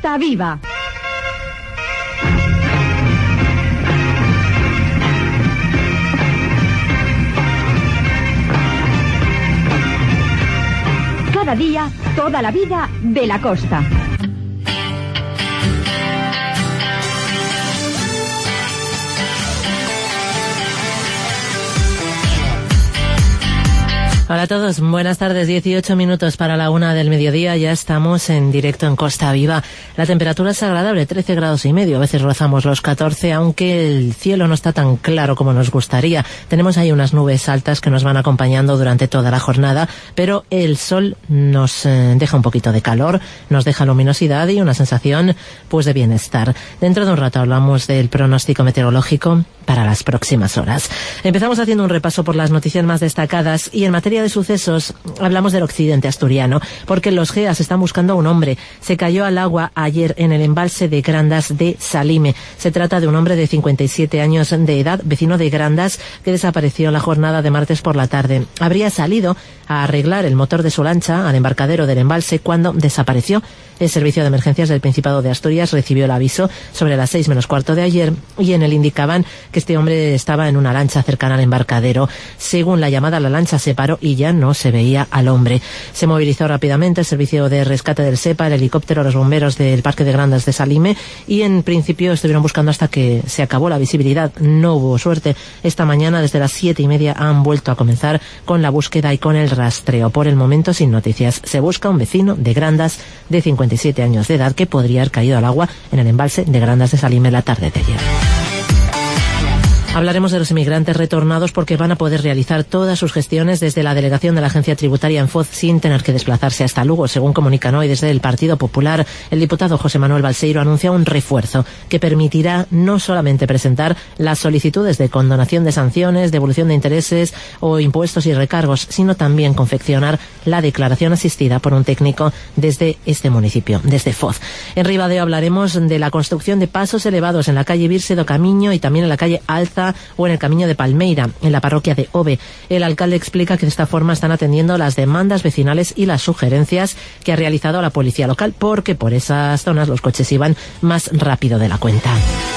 Costa Viva. Cada día, toda la vida de la costa. Hola a todos, buenas tardes, 18 minutos para la 1 del mediodía, ya estamos en directo en Costa Viva. La temperatura es agradable, 13 grados y medio, a veces rozamos los 14, aunque el cielo no está tan claro como nos gustaría. Tenemos ahí unas nubes altas que nos van acompañando durante toda la jornada, pero el sol nos deja un poquito de calor, nos deja luminosidad y una sensación pues de bienestar. Dentro de un rato hablamos del pronóstico meteorológico para las próximas horas. Empezamos haciendo un repaso por las noticias más destacadas y en materia de sucesos hablamos del occidente asturiano, porque los GEAS están buscando a un hombre. Se cayó al agua ayer en el embalse de Grandas de Salime. Se trata de un hombre de 57 años de edad, vecino de Grandas, que desapareció en la jornada de martes por la tarde. Habría salido a arreglar el motor de su lancha al embarcadero del embalse cuando desapareció. El Servicio de Emergencias del Principado de Asturias recibió el aviso sobre las 6 menos cuarto de ayer y en él indicaban que este hombre estaba en una lancha cercana al embarcadero. Según la llamada, la lancha se paró y ya no se veía al hombre. Se movilizó rápidamente el Servicio de Rescate del SEPA, el helicóptero, los bomberos del Parque de Grandas de Salime y en principio estuvieron buscando hasta que se acabó la visibilidad. No hubo suerte. Esta mañana desde las 7:30 han vuelto a comenzar con la búsqueda y con el rastreo. Por el momento sin noticias. Se busca un vecino de Grandas de 57 años de edad que podría haber caído al agua en el embalse de Grandas de Salime la tarde de ayer. Hablaremos de los inmigrantes retornados porque van a poder realizar todas sus gestiones desde la delegación de la Agencia Tributaria en Foz sin tener que desplazarse hasta Lugo. Según comunican hoy desde el Partido Popular, el diputado José Manuel Balseiro anuncia un refuerzo que permitirá no solamente presentar las solicitudes de condonación de sanciones, devolución de intereses o impuestos y recargos, sino también confeccionar la declaración asistida por un técnico desde este municipio, desde Foz. En Ribadeo hablaremos de la construcción de pasos elevados en la calle Virse do Camiño y también en la calle Alza o en el Camino de Palmeira, en la parroquia de Ove. El alcalde explica que de esta forma están atendiendo las demandas vecinales y las sugerencias que ha realizado la policía local, porque por esas zonas los coches iban más rápido de la cuenta.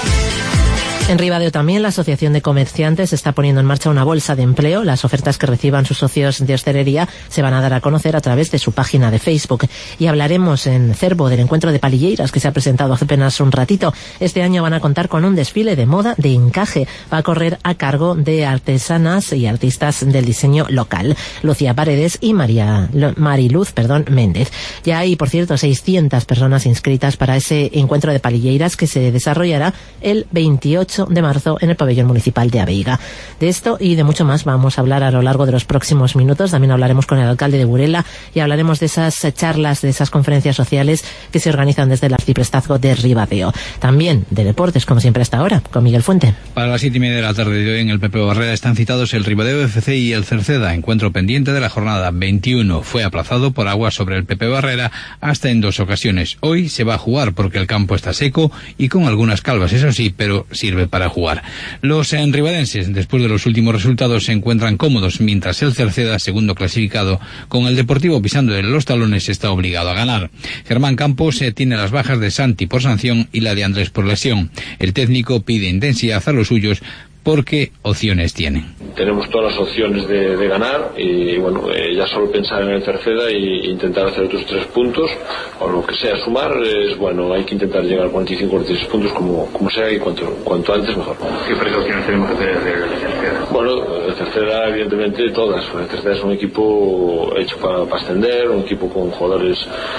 En Ribadeo también la Asociación de Comerciantes está poniendo en marcha una bolsa de empleo. Las ofertas que reciban sus socios de hostelería se van a dar a conocer a través de su página de Facebook. Y hablaremos en Cervo del encuentro de palilleiras que se ha presentado hace apenas un ratito. Este año van a contar con un desfile de moda de encaje. Va a correr a cargo de artesanas y artistas del diseño local, Lucía Paredes y Mariluz Méndez. Ya hay, por cierto, 600 personas inscritas para ese encuentro de palilleiras que se desarrollará el 28 de marzo en el pabellón municipal de Aveiga. De esto y de mucho más vamos a hablar a lo largo de los próximos minutos. También hablaremos con el alcalde de Burela y hablaremos de esas charlas, de esas conferencias sociales que se organizan desde el arciprestazgo de Ribadeo. También de deportes, como siempre hasta ahora, con Miguel Fuente. Para las 7:30 de la tarde de hoy en el Pepe Barrera están citados el Ribadeo FC y el Cerceda, encuentro pendiente de la jornada 21. Fue aplazado por agua sobre el Pepe Barrera hasta en 2 ocasiones. Hoy se va a jugar porque el campo está seco y con algunas calvas, eso sí, pero sirve para jugar. Los ribadenses, después de los últimos resultados, se encuentran cómodos, mientras el Cerceda, segundo clasificado, con el Deportivo pisando en los talones, está obligado a ganar. Germán Campos tiene las bajas de Santi por sanción y la de Andrés por lesión. El técnico pide intensidad a los suyos porque opciones tienen. Tenemos todas las opciones de ganar y bueno, ya solo pensar en el Cerceda e intentar hacer otros 3 puntos o lo que sea, sumar es bueno, hay que intentar llegar a 45 o 46 puntos como sea y cuanto antes mejor. ¿Qué precauciones tenemos que tener del Cerceda? Bueno, el Cerceda evidentemente todas. El Cerceda es un equipo hecho para ascender, un equipo con jugadores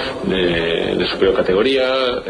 de superior categoría,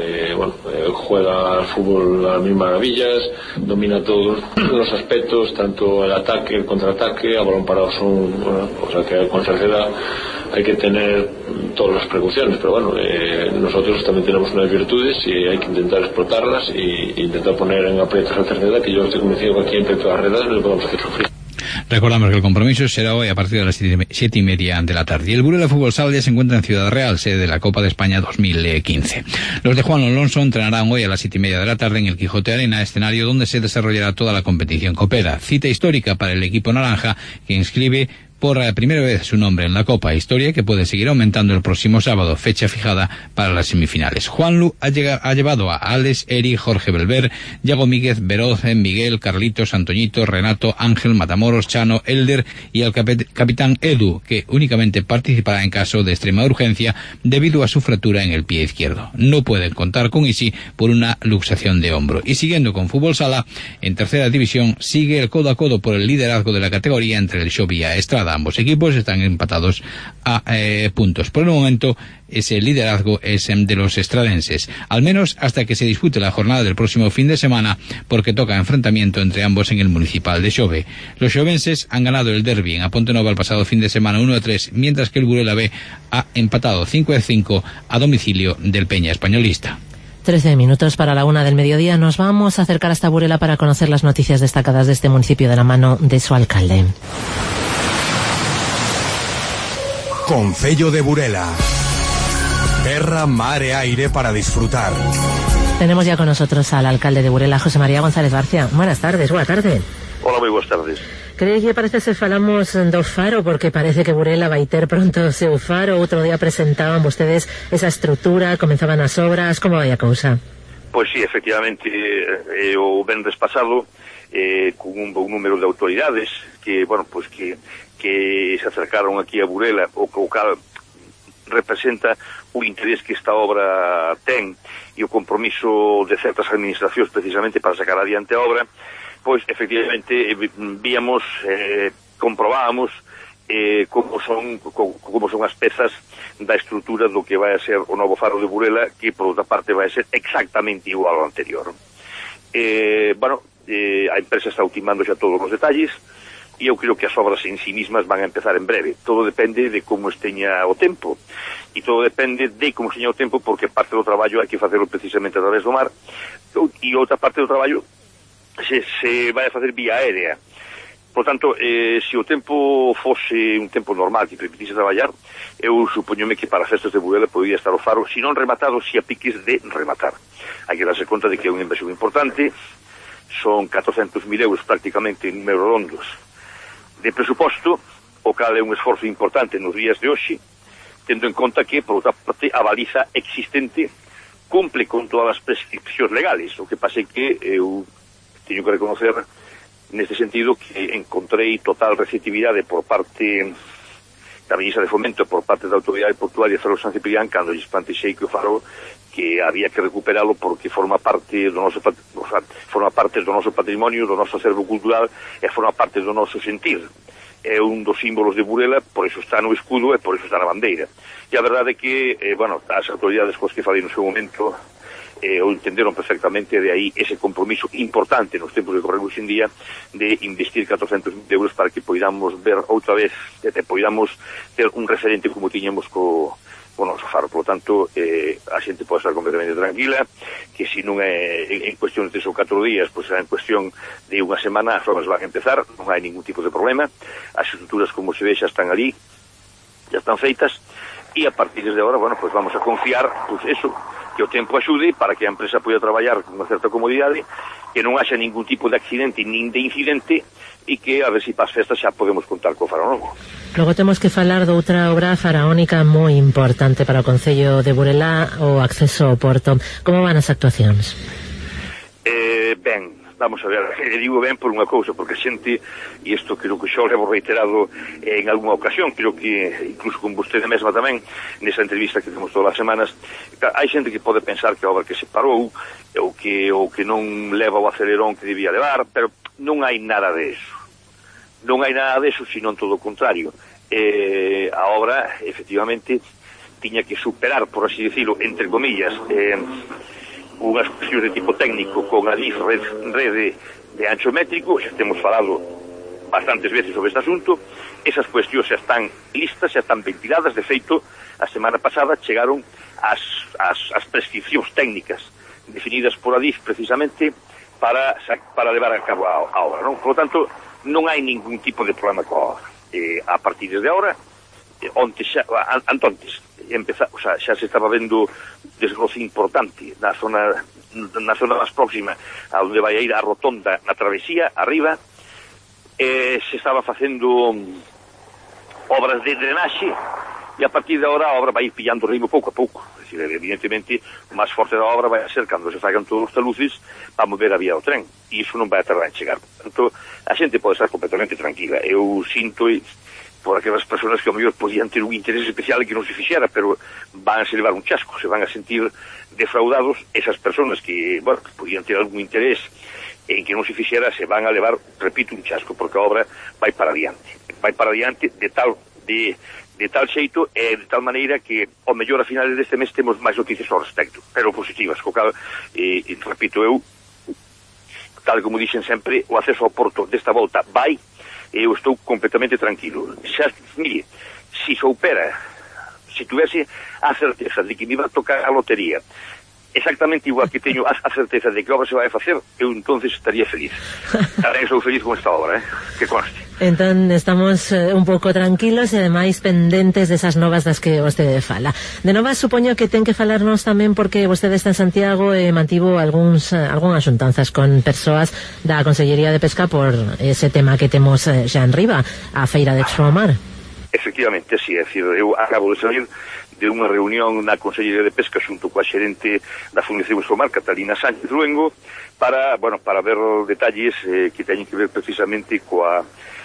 juega al fútbol a las mil maravillas, domina todos los aspectos, tanto el ataque, el contraataque, a balón parado o sea que con Cerceda hay que tener todas las precauciones, pero bueno, nosotros también tenemos unas virtudes y hay que intentar explotarlas e intentar poner en aprietos al Cerceda, que yo estoy convencido que aquí en Pepe Barrera no le podemos hacer sufrir. Recordamos que el compromiso será hoy a partir de las 7:30 de la tarde. Y el Burela Fútbol Sala ya se encuentra en Ciudad Real, sede de la Copa de España 2015. Los de Juan Alonso entrenarán hoy a las 7:30 de la tarde en el Quijote Arena, escenario donde se desarrollará toda la competición copera. Cita histórica para el equipo naranja, que inscribe por primera vez su nombre en la Copa, historia que puede seguir aumentando el próximo sábado, fecha fijada para las semifinales. Juanlu ha llevado a Alex, Eri, Jorge Belver, Yago Míguez, Veroz, Miguel, Carlitos, Antoñito, Renato, Ángel, Matamoros, Chano, Elder y al capitán Edu, que únicamente participará en caso de extrema urgencia debido a su fractura en el pie izquierdo. No pueden contar con Isi por una luxación de hombro. Y siguiendo con fútbol sala, en tercera división sigue el codo a codo por el liderazgo de la categoría entre el Xovi y Estrada. Ambos equipos están empatados a puntos. Por el momento, ese liderazgo es de los estradenses, al menos hasta que se dispute la jornada del próximo fin de semana, porque toca enfrentamiento entre ambos en el municipal de Xove. Los xovenses han ganado el derbi en Ponte Nova el pasado fin de semana 1-3, mientras que el Burela B ha empatado 5-5 a domicilio del Peña Españolista. 13 minutos para la 1 del mediodía. Nos vamos a acercar hasta Burela para conocer las noticias destacadas de este municipio de la mano de su alcalde. Concello de Burela. Terra, mar e aire para disfrutar. Tenemos ya con nosotros al alcalde de Burela, José María González García. Buenas tardes, boa tarde. Hola, moi boas tardes. Creo que parece que falamos do faro, porque parece que Burela vai ter pronto o seu faro. Outro día presentaban vostedes esa estrutura, comenzaban as obras. Como vai a cousa? Pois sí, efectivamente, o venres pasado, con un bom número de autoridades que, bueno, pues que se acercaron aquí a Burela, o cal representa o interés que esta obra ten e o compromiso de certas administracións precisamente para sacar adiante a obra. Pois, efectivamente, víamos, comprobábamos como son as pezas da estrutura do que vai a ser o novo faro de Burela, que, por outra parte, vai a ser exactamente igual ao anterior. A empresa está ultimando xa todos os detalles, e eu creo que as obras en sí mismas van a empezar en breve. Todo depende de como esteña o tempo, e todo depende de como esteña o tempo, porque parte do traballo hai que facelo precisamente a través do mar, e outra parte do traballo se vai a facer vía aérea. Por tanto, se o tempo fose un tempo normal que permitise traballar, eu supoñome que para as festas de Burela podría estar o faro, se non rematado, se a piques de rematar. Hai que darse conta de que é unha inversión importante, son 400.000 euros prácticamente en números rondos de presuposto, o cal é un esforzo importante nos días de hoxe, tendo en conta que, por outra parte, a baliza existente cumple con todas as prescripcións legales. O que pasa é que eu teño que reconocer neste sentido que encontrei total receptividade por parte da Ministra de Fomento, por parte da Autoridade Portuaria de Ferro San Ciprián, cando lles plantexei que o faro que había que recuperalo porque forma parte do noso patrimonio, do noso acervo cultural e forma parte do noso sentir. É un dos símbolos de Burela, por iso está no escudo e por iso está na bandeira. E a verdade é que, as autoridades cos que falei no seu momento o entenderon perfectamente, de aí ese compromiso importante nos tempos que corremos en día de investir 400.000 euros para que poidamos ver outra vez, poidamos ter un referente como tiñamos co noso faro. Por lo tanto, a xente pode estar completamente tranquila, que se non é en cuestión de 3 ou 4 días, pois será en cuestión de unha semana, as obras van a empezar, non hai ningún tipo de problema, as estruturas, como se ve, xa están ali, xa están feitas, e a partir de agora, pues vamos a confiar, pues eso, que o tempo axude para que a empresa poida traballar con unha certa comodidade, que non haxa ningún tipo de accidente nin de incidente, e que a ver se para as festas xa podemos contar co faro novo. Logo temos que falar de outra obra faraónica moi importante para o Concello de Burela, o acceso ao porto. Como van as actuacións? Ben, vamos a ver, digo ben por unha cousa, porque a xente, e isto creo que xa o levo reiterado en algunha ocasión, creo que incluso con vostede mesma tamén, nesa entrevista que temos todas as semanas, hai xente que pode pensar que a obra que se parou, ou que non leva o acelerón que debía levar, pero non hai nada de eso. Non hai nada de eso, sino todo o contrario. A obra, efectivamente, tiña que superar, por así decirlo, entre comillas, unhas cuestións de tipo técnico con a rede de ancho métrico. Xa temos falado bastantes veces sobre este asunto. Esas cuestións xa están listas, xa están ventiladas. De feito, a semana pasada chegaron as prescripcións técnicas definidas por a DIF precisamente para levar a cabo a obra, non? Por lo tanto, non hai ningún tipo de problema coa obra. A partir de agora, antontes, xa se estaba vendo desgoce importante na zona máis próxima a onde vai a ir a rotonda na travesía, arriba, se estaba facendo obras de drenaxe, e a partir de ahora a obra vai ir pillando ritmo pouco a pouco. É dicir, evidentemente, o máis forte da obra vai a ser cando se fagan todos os taluces para mover a vía do tren, e iso non vai a tardar en chegar. Portanto, a xente pode estar completamente tranquila. Eu sinto por aquelas persoas que ao mellor podían ter un interés especial que non se fixera, pero van a se levar un chasco, se van a sentir defraudados. Esas persoas que, bueno, que podían ter algún interés en que non se fixera, se van a levar, repito, un chasco, porque a obra vai para adiante. Vai para adiante de tal xeito e de tal maneira que ao mellor a finales deste mes temos máis noticias ao respecto, pero positivas, co cal, repito eu, tal como dixen sempre, o acceso ao porto desta volta vai, e eu estou completamente tranquilo. Xa, mire, se tuvese a certeza de que me iba a tocar a lotería exactamente igual que teño a certeza de que a obra se vai a facer, eu entonces estaría feliz. Tamén sou feliz con esta obra, que conste. Entón, estamos un pouco tranquilos e ademais pendentes desas novas das que vostede fala. De novas, supoño que ten que falarnos tamén porque vostede está en Santiago e mantivo algunhas xuntanzas con persoas da Consellería de Pesca por ese tema que temos xa en riba, a Feira de Expomar. Efectivamente, sí, é dicir, eu acabo de salir de unha reunión na Consellería de Pesca xunto coa xerente da Fundación Expomar, Catalina Sánchez Luengo, para ver detalles que teñen que ver precisamente coa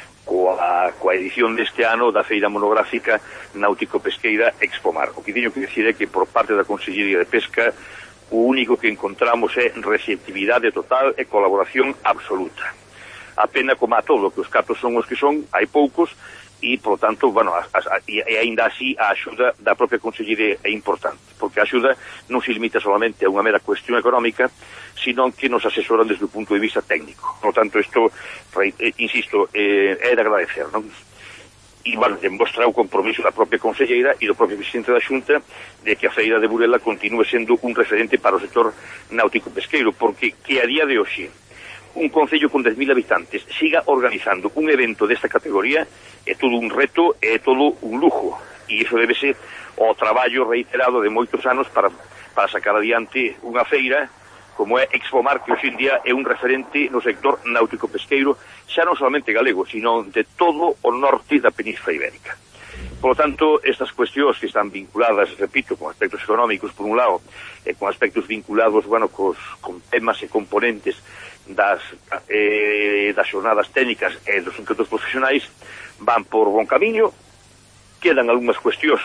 edición deste ano da Feira Monográfica Náutico-Pesqueira Expomar. O que teño que dicir é que por parte da Consellería de Pesca o único que encontramos é receptividade total e colaboración absoluta. A pena, como a todo, que os cartos son os que son, hai poucos, e, por tanto, bueno, e ainda así a axuda da propia Consellería é importante, porque a axuda non se limita solamente a unha mera cuestión económica, sino que nos asesoran desde o punto de vista técnico. Por tanto, isto, insisto, é de agradecer, non? E, bueno, demostra o compromiso da propia Conselleira e do propio presidente da Xunta de que a Feira de Burela continue sendo un referente para o sector náutico-pesqueiro, porque que a día de hoxe un concello con 10.000 habitantes siga organizando un evento desta categoría é todo un reto, é todo un lujo, e iso debe ser o traballo reiterado de moitos anos para sacar adiante unha feira como é Expomar, que hoxe en día é un referente no sector náutico-pesqueiro, xa non solamente galego, sino de todo o norte da Península Ibérica. Por lo tanto, estas cuestións que están vinculadas, repito, con aspectos económicos por un lado, e con aspectos vinculados, bueno, con temas e componentes das xornadas técnicas e dos encontros profesionais, van por bon camiño. Quedan algunhas cuestións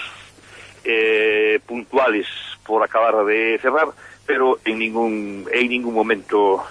puntuales por acabar de cerrar, pero en ningún momento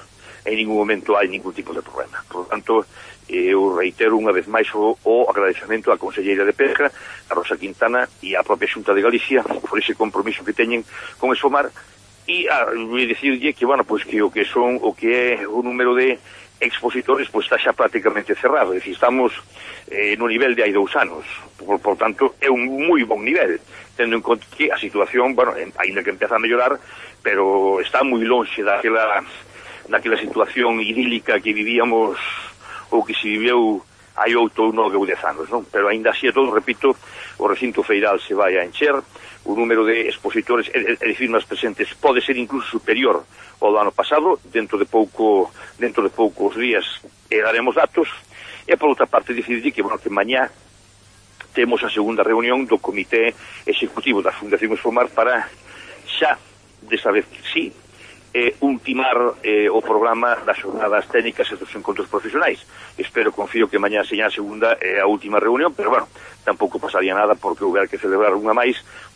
hai ningún tipo de problema. Por lo tanto, eu reitero unha vez máis o agradecemento á Conselleira de Pesca, a Rosa Quintana e á propia Xunta de Galicia por ese compromiso que teñen con Expomar, e a dicirlle que, bueno, pues que o que é o número de expositores pues está xa prácticamente cerrado. É dicir, estamos no nivel de hai 2 anos, por tanto é un moi bon nivel, tendo en conta que a situación, bueno, ainda que empeza a mellorar, pero está moi lonxe daquela situación idílica que vivíamos ou que se viveu hai 8 ou 9 ou 10 anos, non? Pero ainda así, todo, repito, o recinto feiral se vai a encher, o número de expositores e de firmas presentes pode ser incluso superior ao do ano pasado. Dentro de poucos días daremos datos. E por outra parte, decidirlle que, bueno, que mañá temos a segunda reunión do Comité Executivo da Fundación Expomar para xa, desta vez sí, ultimar o programa das xornadas técnicas e dos encontros profesionais. Confío que mañá seña a segunda e a última reunión, pero, bueno, tampouco pasaría nada porque houber que celebrar unha máis.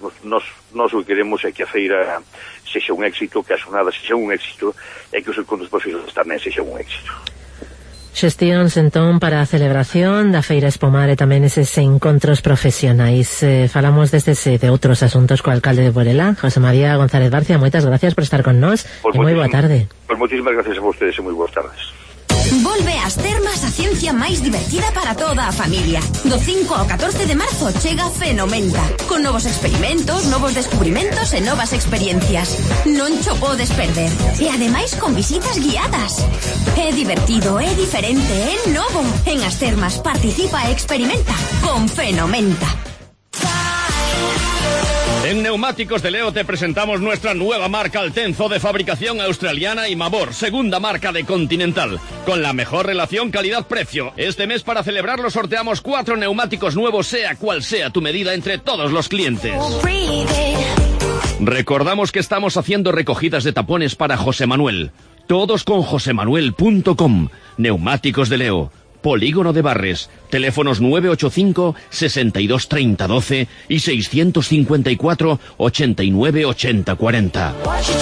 Nos o que queremos é que a feira sexa un éxito, que a xornada sexa un éxito e que os encontros profesionais tamén sexa un éxito. Xestións, entón, para a celebración da Feira Expomar e tamén eses encontros profesionais. Falamos destes e de outros asuntos co alcalde de Burela, José María González Barcia. Moitas gracias por estar con nós e moi boa tarde. Pois moitísimas gracias a vostedes e moi boas tardes. Volve ás termas a ciencia máis divertida para toda a familia. Do 5 ao 14 de marzo chega Fenomenta, con novos experimentos, novos descubrimentos e novas experiencias. Non cho podes perder. E ademais con visitas guiadas. É divertido, é diferente, é novo. En as termas participa e experimenta con Fenomenta. En Neumáticos de Leo te presentamos nuestra nueva marca Altenzo de fabricación australiana y Mavor, segunda marca de Continental, con la mejor relación calidad-precio. Este mes para celebrarlo sorteamos 4 neumáticos nuevos, sea cual sea tu medida, entre todos los clientes. Recordamos que estamos haciendo recogidas de tapones para José Manuel. Todos con josemanuel.com. Neumáticos de Leo. Polígono de Barres, teléfonos 985 62 30 12 y 654 89 80 40.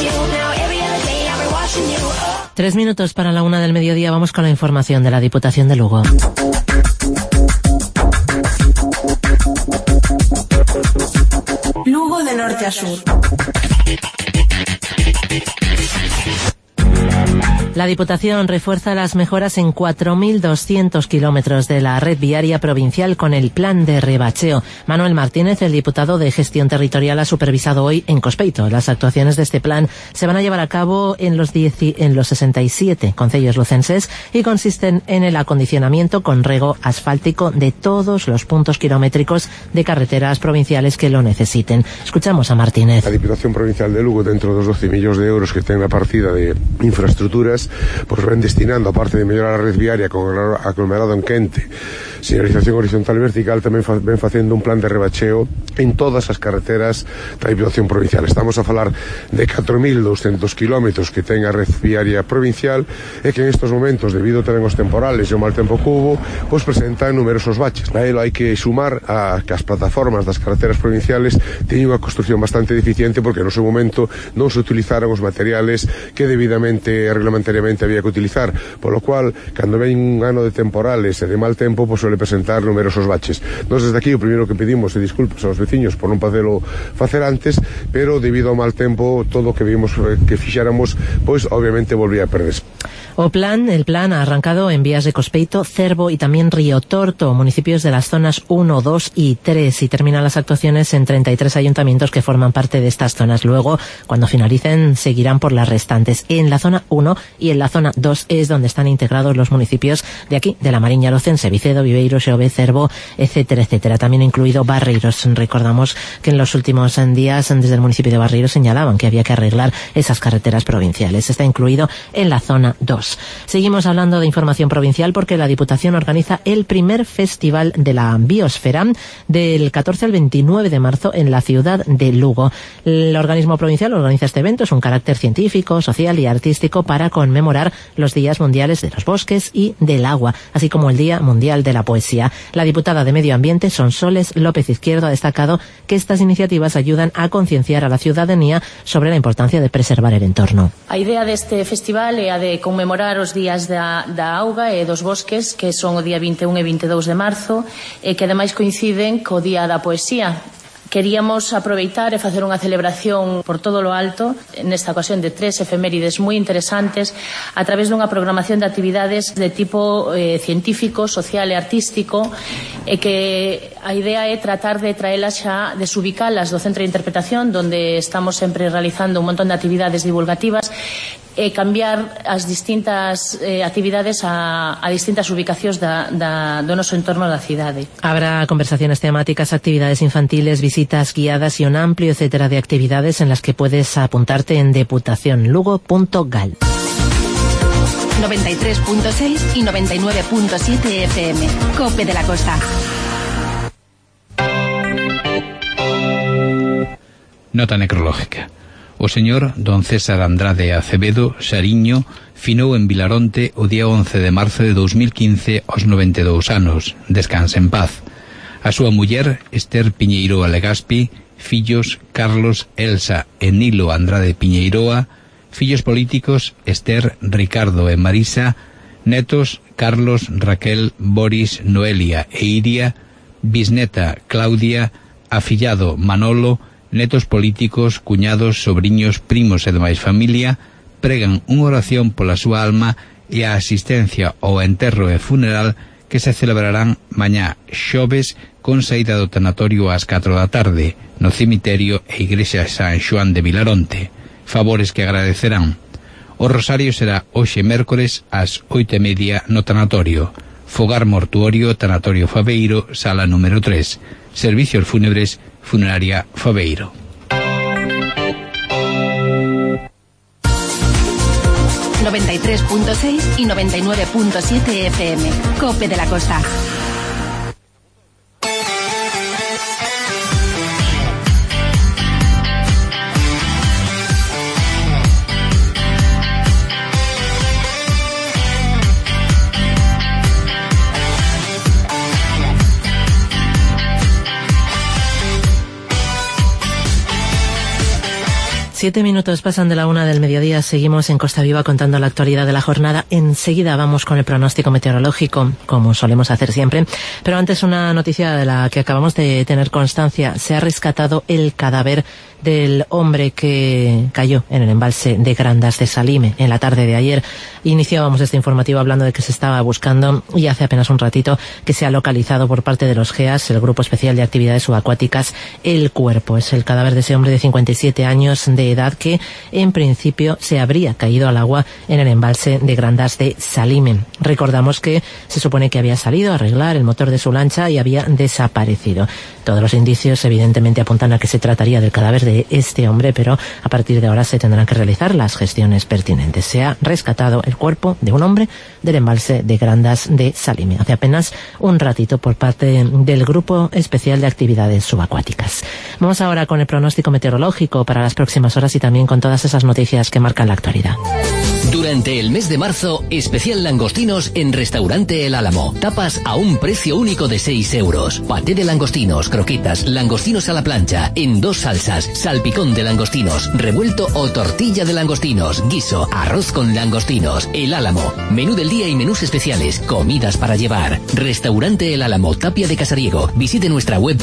3 minutos para la 1 del mediodía, vamos con la información de la Diputación de Lugo. Lugo de norte a sur. La Diputación refuerza las mejoras en 4.200 kilómetros de la red viaria provincial con el plan de rebacheo. Manuel Martínez, el diputado de Gestión Territorial, ha supervisado hoy en Cospeito. Las actuaciones de este plan se van a llevar a cabo en los 67 concellos lucenses y consisten en el acondicionamiento con rego asfáltico de todos los puntos kilométricos de carreteras provinciales que lo necesiten. Escuchamos a Martínez. La Diputación Provincial de Lugo, dentro dos 12 millones de euros que ten na partida de infraestructuras, pues ven destinando, aparte de mellorar a red viaria con aglomerado en Quente, señalización horizontal e vertical, tamén ven facendo un plan de rebacheo en todas as carreteras da Diputación Provincial. Estamos a falar de 4.200 kilómetros que ten a red viaria provincial e que en estos momentos, debido tamén aos temporales e ao mal tempo que hubo, pues presentan numerosos baches. A elo hai que sumar a que as plataformas das carreteras provinciales teñen unha construcción bastante deficiente porque no seu momento non se utilizaron os materiales que debidamente reglamentariamente había que utilizar, polo cual, cando ven un ano de temporales e de mal tempo, pues suele presentar numerosos baches. Nos desde aquí o primeiro que pedimos é disculpas aos veciños por non podelo facer antes, pero debido ao mal tempo, todo o que vimos que fixáramos, pues obviamente volvía a perderse. El plan ha arrancado en vías de Cospeito, Cervo y también Río Torto, municipios de las zonas 1, 2 y 3, y terminan las actuaciones en 33 ayuntamientos que forman parte de estas zonas. Luego, cuando finalicen, seguirán por las restantes. En la zona 1 y en la zona 2 es donde están integrados los municipios de aquí, de la Mariña Lucense, Vicedo, Viveiro, Xove, Cervo, etcétera, etcétera. También incluido Barreiros. Recordamos que en los últimos días, desde el municipio de Barreiros, señalaban que había que arreglar esas carreteras provinciales. Está incluido en la zona 2. Seguimos hablando de información provincial porque la Diputación organiza el primer Festival de la Biosfera del 14 al 29 de marzo en la ciudad de Lugo. El organismo provincial organiza este evento, es un carácter científico, social y artístico para conmemorar los días mundiales de los bosques y del agua, así como el Día Mundial de la Poesía. La diputada de Medio Ambiente, Sonsoles López Izquierdo, ha destacado que estas iniciativas ayudan a concienciar a la ciudadanía sobre la importancia de preservar el entorno. A idea deste festival é a de conmemorar os días da auga e dos bosques, que son o día 21 e 22 de marzo, e que ademais coinciden co Día da Poesía. Queríamos aproveitar e facer unha celebración por todo lo alto, nesta ocasión de 3 efemérides moi interesantes, a través dunha programación de actividades de tipo científico, social e artístico, e que a idea é tratar de traelas xa, desubicalas do Centro de Interpretación, donde estamos sempre realizando un montón de actividades divulgativas, e cambiar as distintas actividades a distintas ubicacións do noso entorno da cidade. Habrá conversaciones temáticas, actividades infantiles, visitas guiadas y un amplio etcétera de actividades en las que puedes apuntarte en deputacionlugo.gal. 93.6 y 99.7 FM. COPE de la Costa. Nota necrológica. O señor don César Andrade Acevedo Xariño finou en Vilaronte o día 11 de marzo de 2015 aos 92 anos. Descanse en paz. A súa muller, Esther Piñeiroa Legaspi, fillos Carlos, Elsa e Nilo Andrade Piñeiroa, fillos políticos Esther, Ricardo e Marisa, netos Carlos, Raquel, Boris, Noelia e Iria, bisneta Claudia, afillado Manolo, netos políticos, cuñados, sobriños, primos e demais familia, pregan unha oración pola súa alma e a asistencia ao enterro e funeral que se celebrarán mañá xoves con saída do tanatorio ás 4 da tarde no cemiterio e igrexa San Xoán de Vilaronte. Favores que agradecerán. O rosario será hoxe mércores ás 8:30 no tanatorio. Fogar mortuorio, tanatorio Faveiro, sala número 3. Servicios fúnebres, funeraria Faveiro. 93.6 y 99.7 FM. COPE de la Costa. Siete minutos pasan de la 1 del mediodía. Seguimos en Costa Viva contando la actualidad de la jornada. Enseguida vamos con el pronóstico meteorológico, como solemos hacer siempre. Pero antes, una noticia de la que acabamos de tener constancia. Se ha rescatado el cadáver del hombre que cayó en el embalse de Grandas de Salime en la tarde de ayer. Iniciábamos este informativo hablando de que se estaba buscando, y hace apenas un ratito que se ha localizado por parte de los GEAS, el Grupo Especial de Actividades Subacuáticas, el cuerpo. Es el cadáver de ese hombre de 57 años de edad que en principio se habría caído al agua en el embalse de Grandas de Salime. Recordamos que se supone que había salido a arreglar el motor de su lancha y había desaparecido. Todos los indicios evidentemente apuntan a que se trataría del cadáver de este hombre, pero a partir de ahora se tendrán que realizar las gestiones pertinentes. Se ha rescatado el cuerpo de un hombre del embalse de Grandas de Salime hace apenas un ratito por parte del Grupo Especial de Actividades Subacuáticas. Vamos ahora con el pronóstico meteorológico para las próximas horas y también con todas esas noticias que marcan la actualidad. Durante el mes de marzo, especial langostinos en Restaurante El Álamo. Tapas a un precio único de 6 euros. Paté de langostinos, croquetas, langostinos a la plancha, en 2 salsas, salpicón de langostinos, revuelto o tortilla de langostinos, guiso, arroz con langostinos. El Álamo. Menú del día y menús especiales, comidas para llevar. Restaurante El Álamo, Tapia de Casariego. Visite nuestra web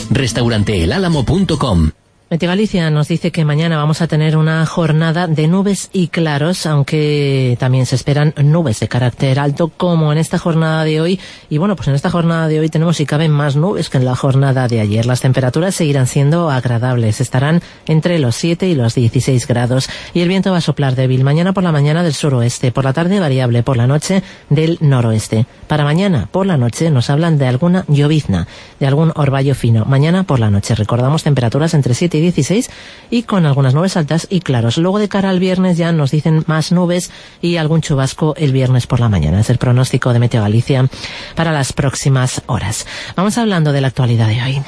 restauranteelálamo.com. Meteogalicia nos dice que mañana vamos a tener una jornada de nubes y claros, aunque también se esperan nubes de carácter alto como en esta jornada de hoy. Y bueno, pues en esta jornada de hoy tenemos, si caben, más nubes que en la jornada de ayer. Las temperaturas seguirán siendo agradables, estarán entre los 7 y los 16 grados y el viento va a soplar débil. Mañana por la mañana del suroeste, por la tarde variable, por la noche del noroeste. Para mañana por la noche nos hablan de alguna llovizna, de algún orvallo fino. Mañana por la noche, recordamos, temperaturas entre 7 y 16 y con algunas nubes altas y claros. Luego, de cara al viernes, ya nos dicen más nubes y algún chubasco el viernes por la mañana. Es el pronóstico de Meteo Galicia para las próximas horas. Vamos hablando de la actualidad de hoy.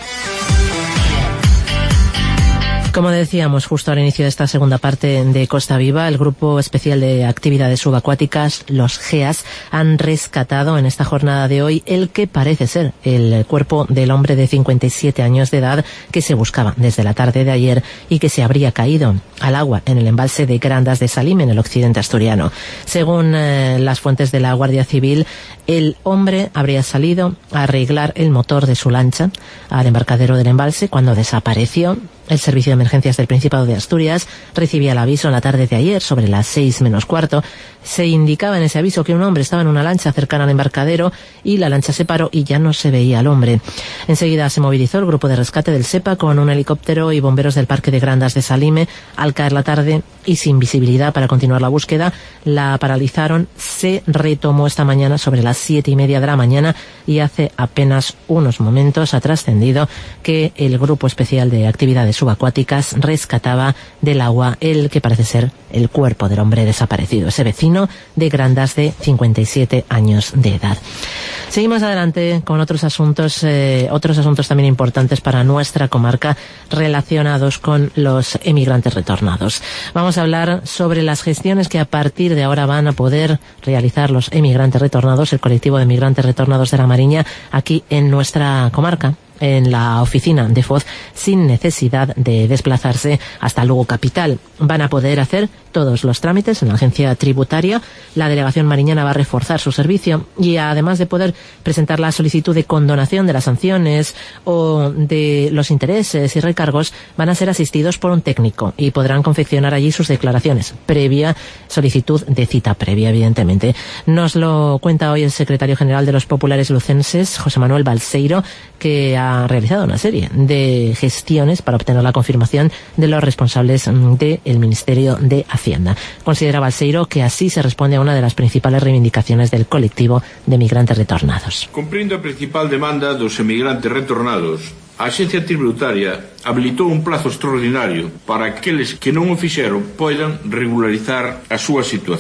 Como decíamos justo al inicio de esta segunda parte de Costa Viva, el Grupo Especial de Actividades Subacuáticas, los GEAS, han rescatado en esta jornada de hoy el que parece ser el cuerpo del hombre de 57 años de edad que se buscaba desde la tarde de ayer y que se habría caído al agua en el embalse de Grandas de Salime, en el occidente asturiano. Según las fuentes de la Guardia Civil, el hombre habría salido a arreglar el motor de su lancha al embarcadero del embalse cuando desapareció. El Servicio de Emergencias del Principado de Asturias recibía el aviso en la tarde de ayer, sobre las 6 menos cuarto. Se indicaba en ese aviso que un hombre estaba en una lancha cercana al embarcadero y la lancha se paró y ya no se veía al hombre. Enseguida se movilizó el grupo de rescate del SEPA con un helicóptero y bomberos del Parque de Grandas de Salime. Al caer la tarde y sin visibilidad para continuar la búsqueda, la paralizaron. Se retomó esta mañana sobre las 7:30 de la mañana y hace apenas unos momentos ha trascendido que el Grupo Especial de Actividades Subacuáticas rescataba del agua el que parece ser el cuerpo del hombre desaparecido, ese vecino de Grandas de 57 años de edad. Seguimos adelante con otros asuntos también importantes para nuestra comarca relacionados con los emigrantes retornados. Vamos a hablar sobre las gestiones que a partir de ahora van a poder realizar los emigrantes retornados, el colectivo de emigrantes retornados de la Mariña, aquí en nuestra comarca, en la oficina de FOZ, sin necesidad de desplazarse hasta Lugo capital. Van a poder hacer todos los trámites en la agencia tributaria. La delegación mariñana va a reforzar su servicio y, además de poder presentar la solicitud de condonación de las sanciones o de los intereses y recargos, van a ser asistidos por un técnico y podrán confeccionar allí sus declaraciones, previa solicitud de cita previa, evidentemente. Nos lo cuenta hoy el secretario general de los Populares Lucenses, José Manuel Balseiro, que ha realizado una serie de gestiones para obtener la confirmación de los responsables del Ministerio de Hacienda. Considera Balseiro que así se responde a una de las principales reivindicaciones del colectivo de emigrantes retornados. Cumprindo a principal demanda dos emigrantes retornados, a Axencia Tributaria habilitou un plazo extraordinario para aqueles que non o fixeron poidan regularizar a súa situación.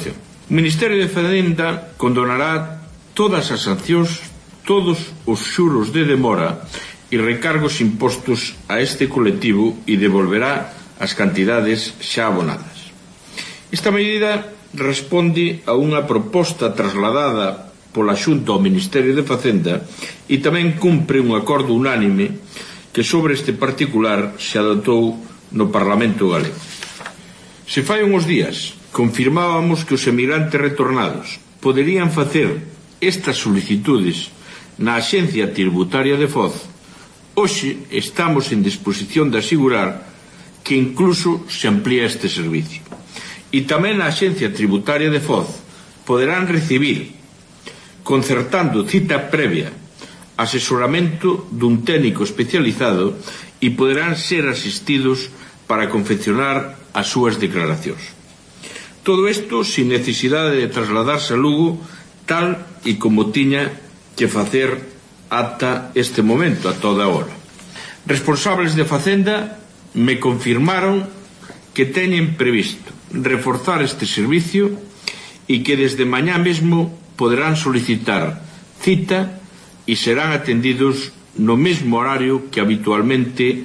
O Ministerio de Facenda condonará todas as sancións, todos os xuros de demora e recargos impostos a este colectivo e devolverá as cantidades xa abonadas. Esta medida responde a unha proposta trasladada pola Xunta ao Ministerio de Facenda e tamén cumpre un acordo unánime que sobre este particular se adoptou no Parlamento galego. Se fai uns días confirmábamos que os emigrantes retornados poderían facer estas solicitudes na Axencia Tributaria de Foz, hoxe estamos en disposición de asegurar que incluso se amplía este servicio. E tamén na Axencia Tributaria de Foz poderán recibir, concertando cita previa, asesoramento dun técnico especializado e poderán ser asistidos para confeccionar as súas declaracións. Todo isto sin necesidade de trasladarse a Lugo tal e como tiña que facer ata este momento, a toda hora. Responsables de Facenda me confirmaron que teñen previsto reforzar este servicio e que desde mañá mesmo poderán solicitar cita e serán atendidos no mesmo horario que habitualmente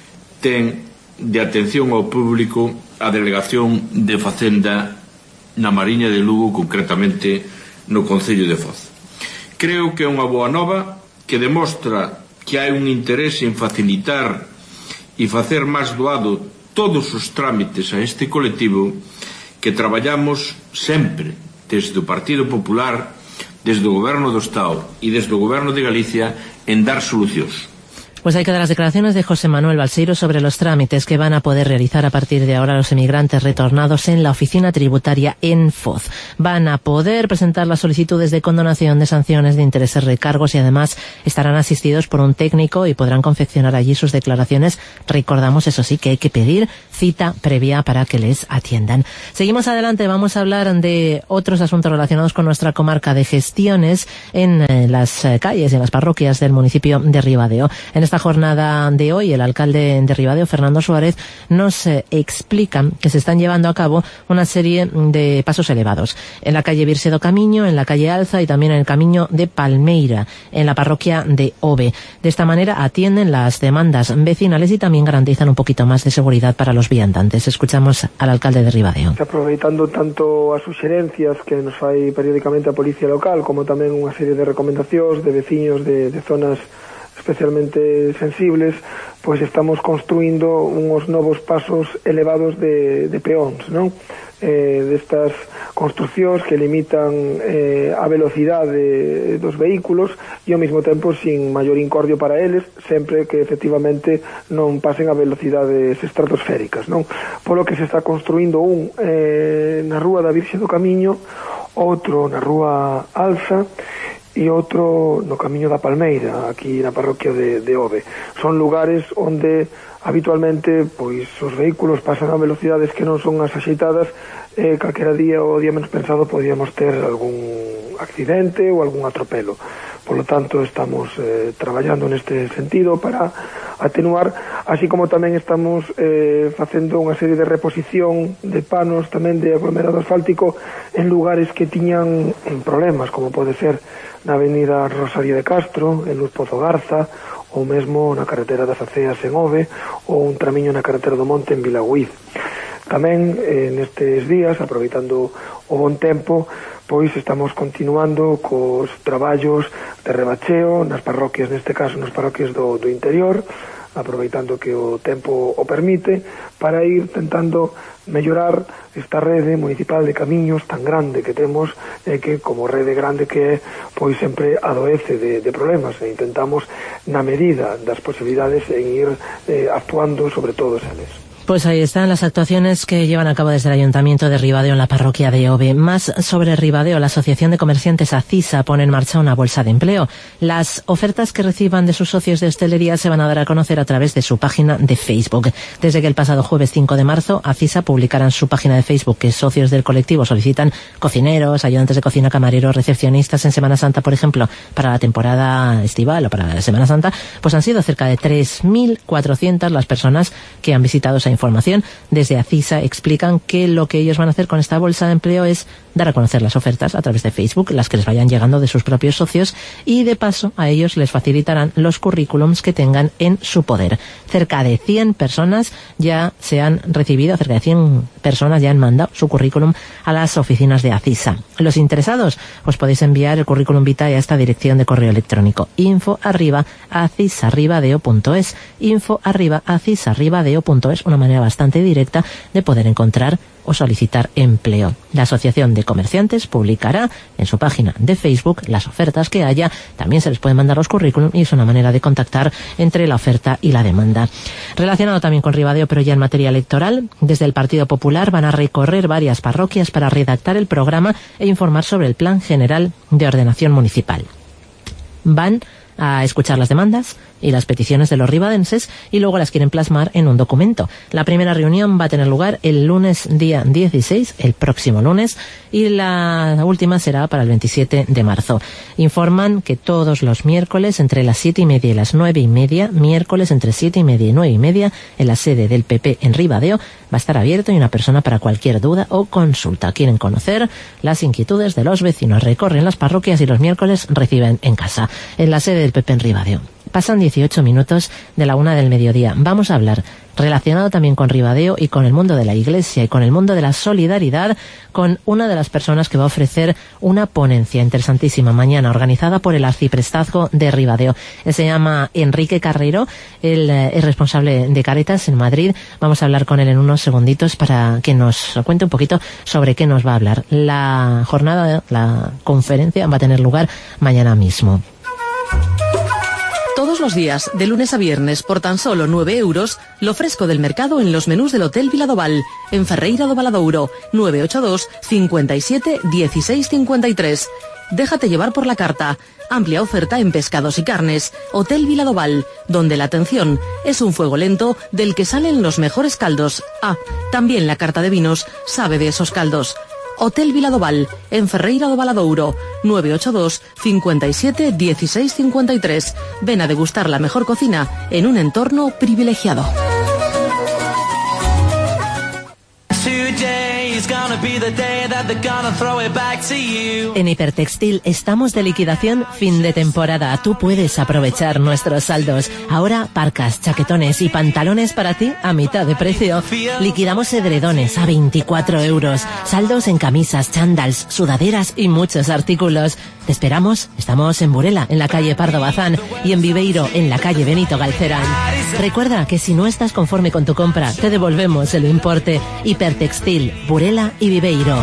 ten de atención ao público a Delegación de Facenda na Mariña de Lugo, concretamente no Concello de Foz. Creo que é unha boa nova que demostra que hai un interese en facilitar e facer máis doado todos os trámites a este colectivo que traballamos sempre desde o Partido Popular, desde o Goberno do Estado e desde o Goberno de Galicia en dar solucións. Pues hay que dar las declaraciones de José Manuel Balseiro sobre los trámites que van a poder realizar a partir de ahora los emigrantes retornados en la oficina tributaria en Foz. Van a poder presentar las solicitudes de condonación de sanciones de intereses, recargos y además estarán asistidos por un técnico y podrán confeccionar allí sus declaraciones. Recordamos, eso sí, que hay que pedir cita previa para que les atiendan. Seguimos adelante, vamos a hablar de otros asuntos relacionados con nuestra comarca de gestiones en las calles y en las parroquias del municipio de Ribadeo. En esta jornada de hoy, el alcalde de Ribadeo, Fernando Suárez, nos explica que se están llevando a cabo una serie de pasos elevados en la calle Virse do Camiño, en la calle Alza y también en el Camiño de Palmeira, en la parroquia de Ove. De esta manera atienden las demandas vecinales y también garantizan un poquito más de seguridad para los viandantes. Escuchamos al alcalde de Ribadeo. Aproveitando tanto as suxerencias que nos fai periódicamente a Policía Local, como tamén unha serie de recomendacións de veciños de zonas especialmente sensibles, pois estamos construindo uns novos pasos elevados de peóns, non? Destas construcións que limitan a velocidade dos vehículos e ao mesmo tempo sin maior incordio para eles, sempre que efectivamente non pasen a velocidades estratosféricas, non? Polo que se está construindo un na Rúa da Virxe do Camiño, outro na Rúa Alza e outro no Camiño da Palmeira, aquí na parroquia de Ove. Son lugares onde habitualmente pois os vehículos pasan a velocidades que non son as axeitadas, calquera día ou día menos pensado podíamos ter algún accidente ou algún atropelo. Por lo tanto, estamos traballando neste sentido para atenuar, así como tamén estamos facendo unha serie de reposición de panos tamén de aglomerado asfáltico en lugares que tiñan problemas, como pode ser na avenida Rosario de Castro, en Luz Pozo Garza, ou mesmo na carretera das Aceas en Ove, ou un tramiño na carretera do Monte en Vilahuiz. Tamén nestes días, aproveitando o bon tempo, pois estamos continuando cos traballos de rebacheo nas parroquias, neste caso nas parroquias do interior, aproveitando que o tempo o permite, para ir tentando mellorar esta rede municipal de camiños tan grande que temos, que como rede grande que é, pois sempre adoece de problemas, e intentamos na medida das posibilidades en ir actuando sobre todos eles. Pues ahí están las actuaciones que llevan a cabo desde el Ayuntamiento de Ribadeo en la parroquia de Ove. Más sobre Ribadeo, la Asociación de Comerciantes ACISA pone en marcha una bolsa de empleo. Las ofertas que reciban de sus socios de hostelería se van a dar a conocer a través de su página de Facebook. Desde que el pasado jueves 5 de marzo, ACISA publicará en su página de Facebook que socios del colectivo solicitan cocineros, ayudantes de cocina, camareros, recepcionistas en Semana Santa, por ejemplo, para la temporada estival o para la Semana Santa, pues han sido cerca de 3.400 las personas que han visitado esa información. Desde ACISA explican que lo que ellos van a hacer con esta bolsa de empleo es dar a conocer las ofertas a través de Facebook, las que les vayan llegando de sus propios socios, y de paso a ellos les facilitarán los currículums que tengan en su poder. Cerca de 100 personas ya se han recibido, cerca de 100 personas ya han mandado su currículum a las oficinas de Acisa. Los interesados, os podéis enviar el currículum vitae a esta dirección de correo electrónico: info@acisarribadeo.es, info@acisarribadeo.es, una manera bastante directa de poder encontrar o solicitar empleo. La Asociación de Comerciantes publicará en su página de Facebook las ofertas que haya, también se les pueden mandar los currículum y es una manera de contactar entre la oferta y la demanda. Relacionado también con Ribadeo, pero ya en materia electoral, desde el Partido Popular van a recorrer varias parroquias para redactar el programa e informar sobre el Plan General de Ordenación Municipal. Van a escuchar las demandas y las peticiones de los ribadenses y luego las quieren plasmar en un documento. La primera reunión va a tener lugar el lunes día 16, el próximo lunes, y la última será para el 27 de marzo. Informan que todos los miércoles entre las 7:30 y las 9:30, miércoles entre 7:30 y 9:30, en la sede del PP en Ribadeo, va a estar abierto y una persona para cualquier duda o consulta. Quieren conocer las inquietudes de los vecinos, recorren las parroquias y los miércoles reciben en casa, en la sede del PP en Ribadeo. Pasan 18 minutos de la 1 del mediodía. Vamos a hablar, relacionado también con Ribadeo y con el mundo de la Iglesia y con el mundo de la solidaridad, con una de las personas que va a ofrecer una ponencia interesantísima mañana, organizada por el Arciprestazgo de Ribadeo. Él se llama Enrique Carrero, él es responsable de Cáritas en Madrid. Vamos a hablar con él en unos segunditos para que nos cuente un poquito sobre qué nos va a hablar. La jornada, la conferencia va a tener lugar mañana mismo. Todos los días, de lunes a viernes, por tan solo 9 euros, lo fresco del mercado en los menús del Hotel Viladoval, en Ferreira do Valadouro, 982 57 16 53. Déjate llevar por la carta. Amplia oferta en pescados y carnes. Hotel Viladoval, donde la atención es un fuego lento del que salen los mejores caldos. Ah, también la carta de vinos sabe de esos caldos. Hotel Viladoval, en Ferreira do Valadouro, 982 57 16 53. Ven a degustar la mejor cocina en un entorno privilegiado. En Hipertextil estamos de liquidación fin de temporada. Tú puedes aprovechar nuestros saldos. Ahora parcas, chaquetones y pantalones para ti a mitad de precio. Liquidamos edredones a 24 euros. Saldos en camisas, chándals, sudaderas y muchos artículos. Te esperamos. Estamos en Burela, en la calle Pardo Bazán, y en Viveiro, en la calle Benito Galcerán. Recuerda que si no estás conforme con tu compra, te devolvemos el importe. Hipertextil, Burela y Viveiro.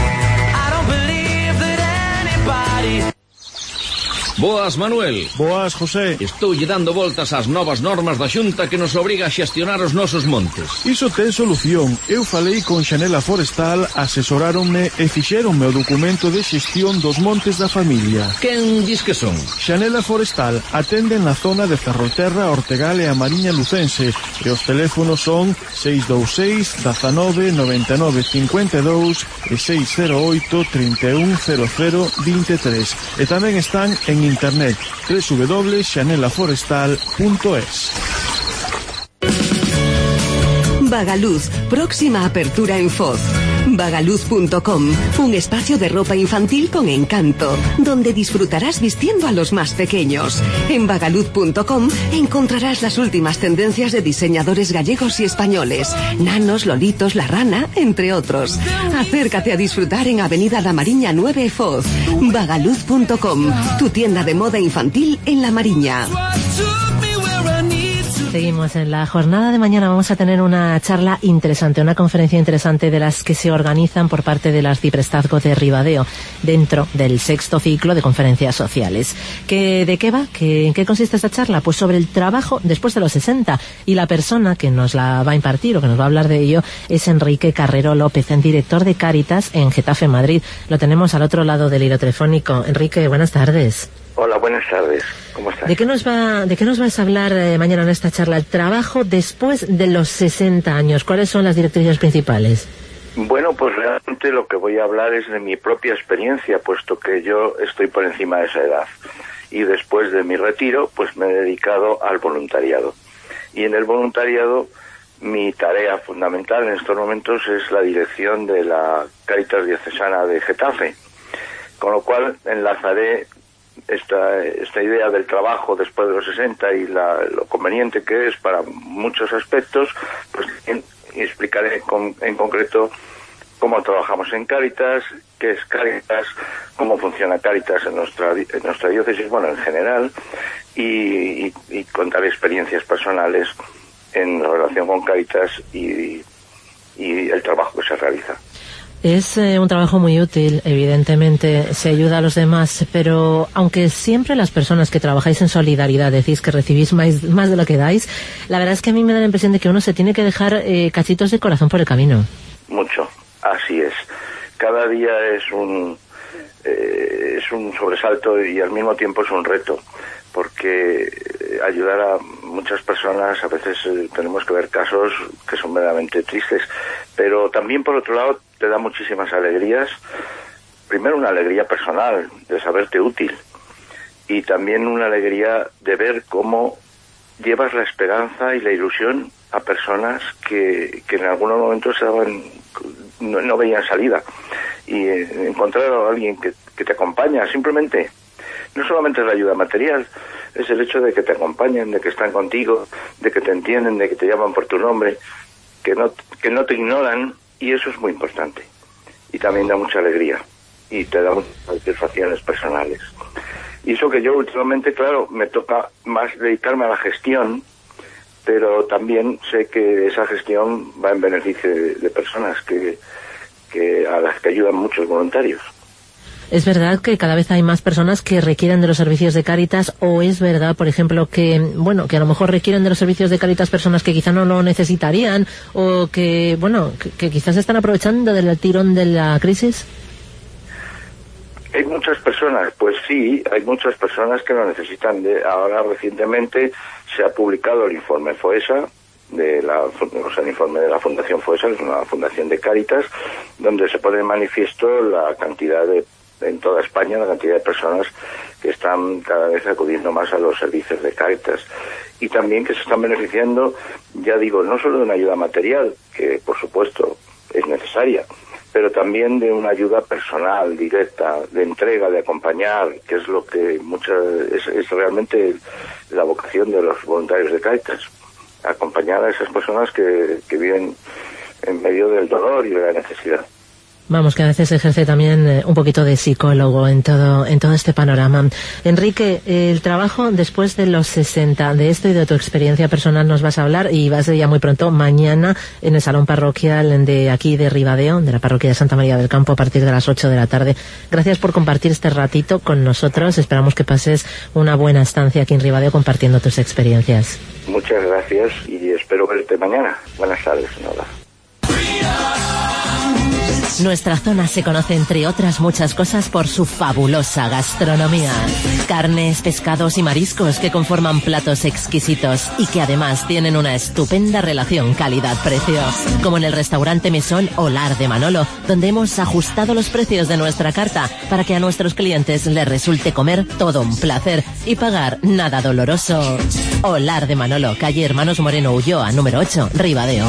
Boas, Manuel. Boas, José. Estoulle dando voltas ás novas normas da Xunta que nos obriga a xestionar os nosos montes. Iso ten solución. Eu falei con Xanela Forestal, asesoráronme e fixeronme o documento de xestión dos montes da familia. Quen dis que son? Xanela Forestal atenden na zona de Ferrolterra, Ortegal e a Mariña Lucense, e os teléfonos son 626 19 99 52 e 608 31 00 23. E tamén están en internet www.xanelaforestal.es. Vagaluz, próxima apertura en Foz. Vagaluz.com, un espacio de ropa infantil con encanto, donde disfrutarás vistiendo a los más pequeños. En Vagaluz.com encontrarás las últimas tendencias de diseñadores gallegos y españoles, Nanos, Lolitos, La Rana, entre otros. Acércate a disfrutar en Avenida La Mariña 9 Foz. Vagaluz.com, tu tienda de moda infantil en La Mariña. Seguimos en la jornada de mañana. Vamos a tener una charla interesante, una conferencia interesante de las que se organizan por parte del Arciprestazgo de Ribadeo dentro del 6º ciclo de conferencias sociales. ¿De qué va? ¿En qué consiste esta charla? Pues sobre el trabajo después de los 60, y la persona que nos la va a impartir o que nos va a hablar de ello es Enrique Carrero López, director de Cáritas en Getafe, Madrid. Lo tenemos al otro lado del hilo telefónico. Enrique, buenas tardes. Hola, buenas tardes. ¿Cómo estás? ¿De qué nos vas a hablar mañana en esta charla? El trabajo después de los 60 años. ¿Cuáles son las directrices principales? Bueno, pues realmente lo que voy a hablar es de mi propia experiencia, puesto que yo estoy por encima de esa edad. Y después de mi retiro, pues me he dedicado al voluntariado. Y en el voluntariado, mi tarea fundamental en estos momentos es la dirección de la Cáritas Diocesana de Getafe, con lo cual enlazaré esta idea del trabajo después de los 60 y lo conveniente que es para muchos aspectos, pues explicaré en concreto cómo trabajamos en Cáritas, qué es Cáritas, cómo funciona Cáritas en nuestra diócesis, bueno, en general, y contar experiencias personales en relación con Cáritas y el trabajo que se realiza. Es un trabajo muy útil, evidentemente, se ayuda a los demás, pero aunque siempre las personas que trabajáis en solidaridad decís que recibís más de lo que dais, la verdad es que a mí me da la impresión de que uno se tiene que dejar cachitos de corazón por el camino. Mucho, así es. Cada día es un sobresalto y al mismo tiempo es un reto, porque ayudar a muchas personas, a veces tenemos que ver casos que son verdaderamente tristes, pero también por otro lado te da muchísimas alegrías. Primero una alegría personal de saberte útil, y también una alegría de ver cómo llevas la esperanza y la ilusión a personas que en algunos momentos no veían salida, y encontrar a alguien que te acompaña simplemente. No solamente es la ayuda material, es el hecho de que te acompañen, de que están contigo, de que te entienden, de que te llaman por tu nombre, que no te ignoran, y eso es muy importante. Y también da mucha alegría y te da muchas satisfacciones personales. Y eso que yo últimamente, claro, me toca más dedicarme a la gestión, pero también sé que esa gestión va en beneficio de personas a las que ayudan muchos voluntarios. ¿Es verdad que cada vez hay más personas que requieren de los servicios de Cáritas, o es verdad, por ejemplo, que a lo mejor requieren de los servicios de Cáritas personas que quizá no lo necesitarían, o que quizás están aprovechando del tirón de la crisis? Hay muchas personas, pues sí, hay muchas personas que lo necesitan. Ahora recientemente se ha publicado el informe FOESA, el informe de la Fundación FOESA, es una fundación de Cáritas, donde se pone en manifiesto la cantidad en toda España, la cantidad de personas que están cada vez acudiendo más a los servicios de Cáritas, y también que se están beneficiando, ya digo, no solo de una ayuda material, que por supuesto es necesaria, pero también de una ayuda personal, directa, de entrega, de acompañar, que es lo que es realmente la vocación de los voluntarios de Cáritas, acompañar a esas personas que viven en medio del dolor y de la necesidad. Vamos, que a veces ejerce también un poquito de psicólogo en todo este panorama. Enrique, el trabajo después de los 60, de esto y de tu experiencia personal nos vas a hablar, y va a ser ya muy pronto, mañana, en el Salón Parroquial de aquí de Ribadeo, de la Parroquia de Santa María del Campo, a partir de las 8 de la tarde. Gracias por compartir este ratito con nosotros. Esperamos que pases una buena estancia aquí en Ribadeo compartiendo tus experiencias. Muchas gracias y espero verte mañana. Buenas tardes, Nora. Nuestra zona se conoce, entre otras muchas cosas, por su fabulosa gastronomía. Carnes, pescados y mariscos que conforman platos exquisitos y que además tienen una estupenda relación calidad-precio. Como en el restaurante Mesón Olar de Manolo, donde hemos ajustado los precios de nuestra carta para que a nuestros clientes les resulte comer todo un placer y pagar nada doloroso. Olar de Manolo, calle Hermanos Moreno Ulloa, número 8, Ribadeo.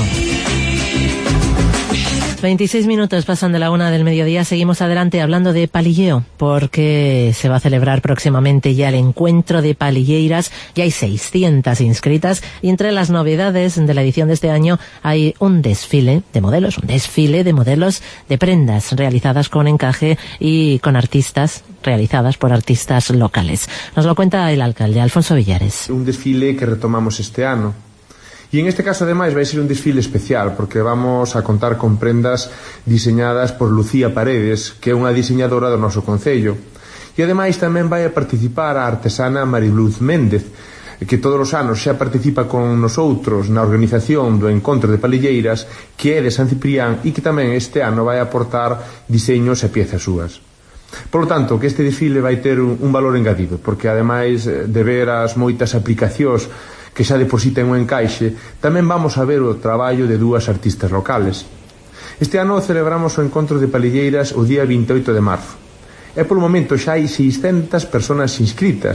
26 minutos pasan de la 1 del mediodía. Seguimos adelante hablando de palilleo, porque se va a celebrar próximamente ya el encuentro de palilleiras. Ya hay 600 inscritas, y entre las novedades de la edición de este año hay un desfile de modelos de prendas realizadas con encaje y con artistas, realizadas por artistas locales. Nos lo cuenta el alcalde, Alfonso Villares. Un desfile que retomamos este ano. E en este caso, ademais, vai ser un desfile especial, porque vamos a contar con prendas diseñadas por Lucía Paredes, que é unha diseñadora do noso concello. E ademais tamén vai a participar a artesana Mariluz Méndez, que todos os anos xa participa con nosoutros na organización do Encontro de Palilleiras, que é de San Ciprián, e que tamén este ano vai aportar diseños e piezas súas. Por lo tanto, que este desfile vai ter un valor engadido, porque ademais de ver as moitas aplicacións que xa depositan un encaixe, tamén vamos a ver o traballo de dúas artistas locales. Este ano celebramos o Encontro de Palilleiras o día 28 de marzo. E polo momento xa hai 600 persoas inscritas.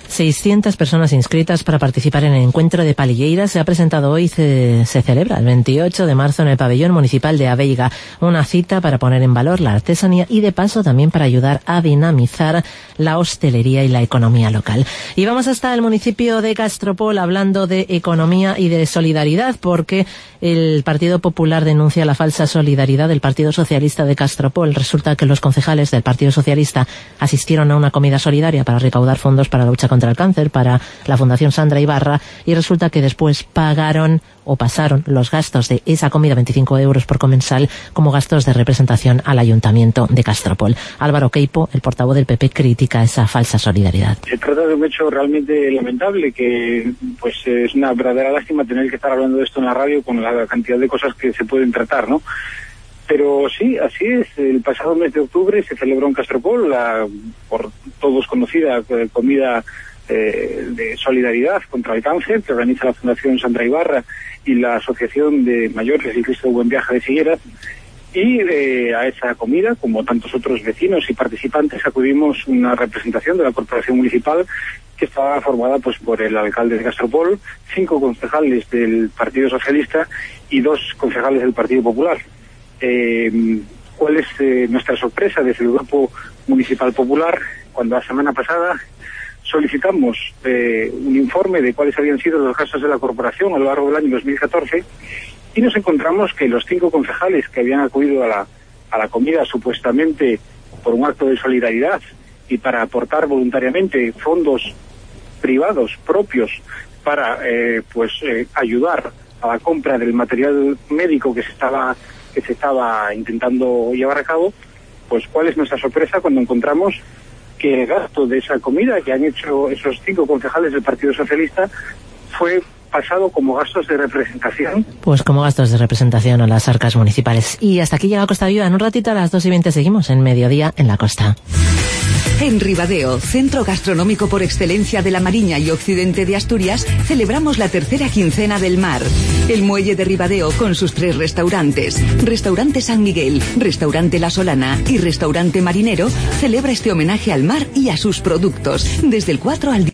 600 personas inscritas para participar en el encuentro de Palilleira. Se ha presentado hoy, se celebra el 28 de marzo en el pabellón municipal de Aveiga. Una cita para poner en valor la artesanía y de paso también para ayudar a dinamizar la hostelería y la economía local. Y vamos hasta el municipio de Castropol hablando de economía y de solidaridad, porque el Partido Popular denuncia la falsa solidaridad del Partido Socialista de Castropol. Resulta que los concejales del Partido Socialista asistieron a una comida solidaria para recaudar fondos para la lucha contra el cáncer, para la Fundación Sandra Ibarra, y resulta que después pagaron o pasaron los gastos de esa comida, 25 euros por comensal, como gastos de representación al Ayuntamiento de Castropol. Álvaro Queipo, el portavoz del PP, critica esa falsa solidaridad. Se trata de un hecho realmente lamentable, que pues es una verdadera lástima tener que estar hablando de esto en la radio con la cantidad de cosas que se pueden tratar, ¿no? Pero sí, así es. El pasado mes de octubre se celebró en Castropol la por todos conocida comida de solidaridad contra el cáncer que organiza la Fundación Sandra Ibarra y la Asociación de Mayores y Cristo Buen Viaje de Figueras. Y a esa comida, como tantos otros vecinos y participantes, acudimos una representación de la Corporación Municipal que estaba formada pues por el alcalde de Castropol, 5 concejales del Partido Socialista y 2 concejales del Partido Popular. ¿Cuál es nuestra sorpresa desde el Grupo Municipal Popular cuando la semana pasada solicitamos un informe de cuáles habían sido los gastos de la corporación a lo largo del año 2014 y nos encontramos que los 5 concejales que habían acudido a la comida supuestamente por un acto de solidaridad y para aportar voluntariamente fondos privados propios para ayudar a la compra del material médico que se estaba intentando llevar a cabo, pues cuál es nuestra sorpresa cuando encontramos que el gasto de esa comida que han hecho esos 5 concejales del Partido Socialista fue pasado como gastos de representación. Pues como gastos de representación a las arcas municipales. Y hasta aquí llega Costa Viva. En un ratito a las 2:20 seguimos en Mediodía en la Costa. En Ribadeo, centro gastronómico por excelencia de la Mariña y occidente de Asturias, celebramos la tercera quincena del mar. El Muelle de Ribadeo, con sus 3 restaurantes, Restaurante San Miguel, Restaurante La Solana y Restaurante Marinero, celebra este homenaje al mar y a sus productos, desde el 4 al